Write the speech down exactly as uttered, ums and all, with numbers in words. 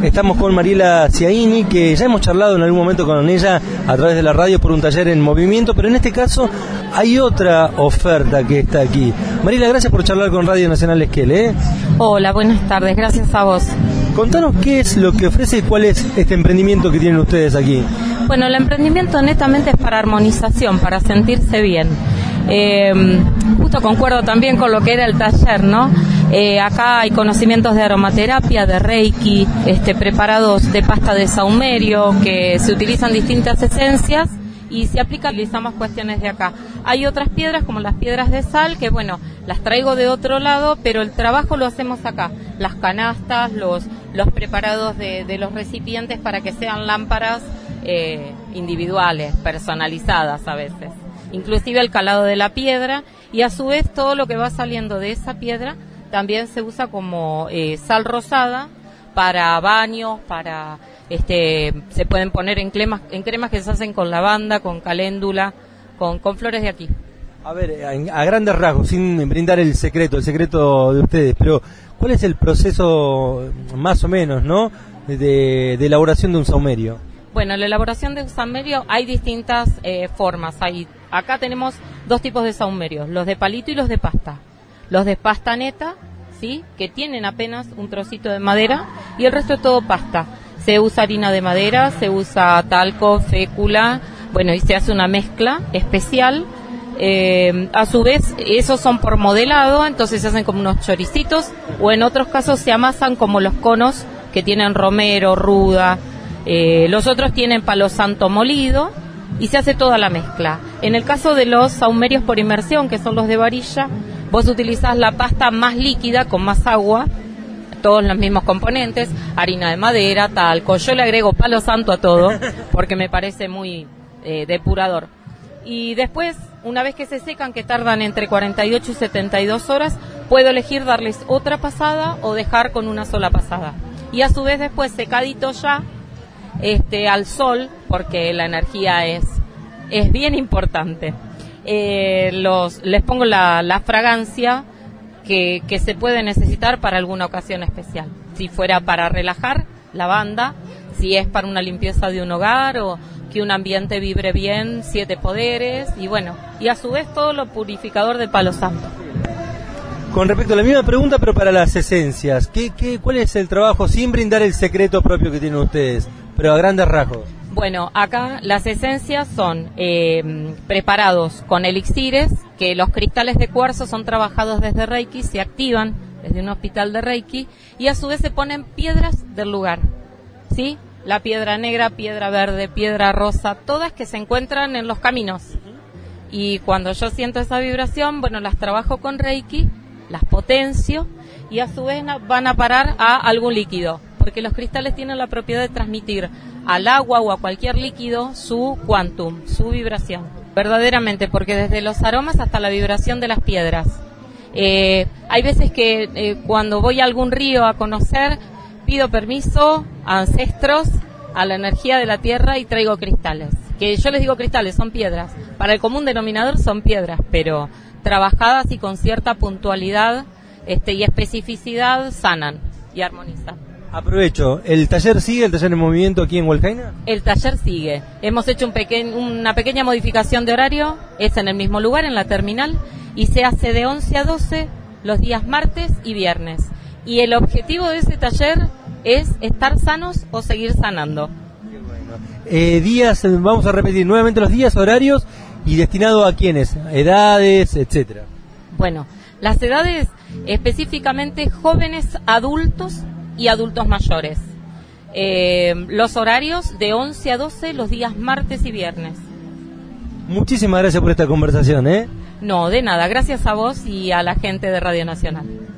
Estamos con Mariela Ciaini, que ya hemos charlado en algún momento con ella a través de la radio por un taller en movimiento, pero en este caso hay otra oferta que está aquí. Mariela, gracias por charlar con Radio Nacional Esquel, ¿eh? Hola, buenas tardes, gracias a vos. Contanos qué es lo que ofrece y cuál es este emprendimiento que tienen ustedes aquí. Bueno, el emprendimiento netamente es para armonización, para sentirse bien. Eh, justo concuerdo también con lo que era el taller, ¿no? Eh, acá hay conocimientos de aromaterapia, de reiki, este, preparados de pasta de saumerio, que se utilizan distintas esencias y se aplica, utilizamos cuestiones de acá. Hay otras piedras como las piedras de sal, que bueno, las traigo de otro lado, pero el trabajo lo hacemos acá. Las canastas, los, los preparados de, de los recipientes para que sean lámparas eh, individuales, personalizadas a veces. Inclusive el calado de la piedra, y a su vez todo lo que va saliendo de esa piedra también se usa como eh, sal rosada para baños, para este se pueden poner en cremas, en cremas que se hacen con lavanda, con caléndula, con, con flores de aquí. A ver, a, a grandes rasgos, sin brindar el secreto, el secreto de ustedes, pero ¿cuál es el proceso más o menos, no, de, de elaboración de un saumerio? Bueno, la elaboración de un saumerio hay distintas eh, formas. Hay, acá tenemos dos tipos de saumerios, los de palito y los de pasta. Los de pasta neta, ¿sí?, que tienen apenas un trocito de madera, y el resto es todo pasta. Se usa harina de madera, se usa talco, fécula, bueno, y se hace una mezcla especial. Eh, a su vez, esos son por modelado, entonces se hacen como unos choricitos, o en otros casos se amasan como los conos que tienen romero, ruda. Eh, los otros tienen palo santo molido y se hace toda la mezcla. En el caso de los saumerios por inmersión, que son los de varilla, vos utilizás la pasta más líquida con más agua, todos los mismos componentes, harina de madera, talco. Yo le agrego palo santo a todo porque me parece muy eh, depurador. Y después, una vez que se secan, que tardan entre cuarenta y ocho y setenta y dos horas, puedo elegir darles otra pasada o dejar con una sola pasada. Y a su vez después, secadito ya, Este, al sol, porque la energía es es bien importante. Eh, los les pongo la, la fragancia que, que se puede necesitar para alguna ocasión especial. Si fuera para relajar, lavanda. Si es para una limpieza de un hogar o que un ambiente vibre bien, siete poderes. Y bueno, y a su vez todo lo purificador de palo santo. Con respecto a la misma pregunta, pero para las esencias, ¿qué, qué, ¿cuál es el trabajo, sin brindar el secreto propio que tienen ustedes, pero a grandes rasgos? Bueno, acá las esencias son eh, preparados con elixires, que los cristales de cuarzo son trabajados desde Reiki, se activan desde un hospital de Reiki, y a su vez se ponen piedras del lugar, ¿sí? La piedra negra, piedra verde, piedra rosa, todas que se encuentran en los caminos. Y cuando yo siento esa vibración, bueno, las trabajo con Reiki, las potencio y a su vez van a parar a algún líquido, porque los cristales tienen la propiedad de transmitir al agua o a cualquier líquido su quantum, su vibración. Verdaderamente, porque desde los aromas hasta la vibración de las piedras. Eh, hay veces que eh, cuando voy a algún río a conocer, pido permiso a ancestros, a la energía de la tierra y traigo cristales. Que yo les digo cristales, son piedras. Para el común denominador son piedras, pero trabajadas y con cierta puntualidad este, y especificidad sanan y armonizan. Aprovecho, ¿el taller sigue, el taller en movimiento aquí en Hualcaina? El taller sigue. Hemos hecho un peque- una pequeña modificación de horario, es en el mismo lugar, en la terminal, y se hace de once a doce los días martes y viernes. Y el objetivo de ese taller es estar sanos o seguir sanando. Qué bueno. Eh, días, vamos a repetir nuevamente los días, horarios, y destinado a quiénes, edades, etcétera. Bueno, las edades específicamente jóvenes, adultos y adultos mayores. Eh, los horarios de once a doce los días martes y viernes. Muchísimas gracias por esta conversación, ¿eh? No, de nada, gracias a vos y a la gente de Radio Nacional.